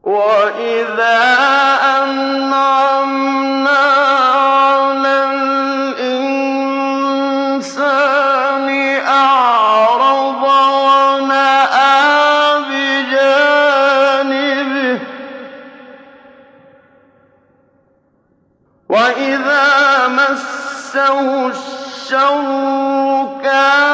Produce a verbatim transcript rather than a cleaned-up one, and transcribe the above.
وَإِذَا أَنْعَمْنَا عَلَى الْإِنسَانِ أَعْرَضَ وَنَأَىٰ بِجَانِبِهِ وَإِذَا مَسَّهُ الشَّرُّ كَانَ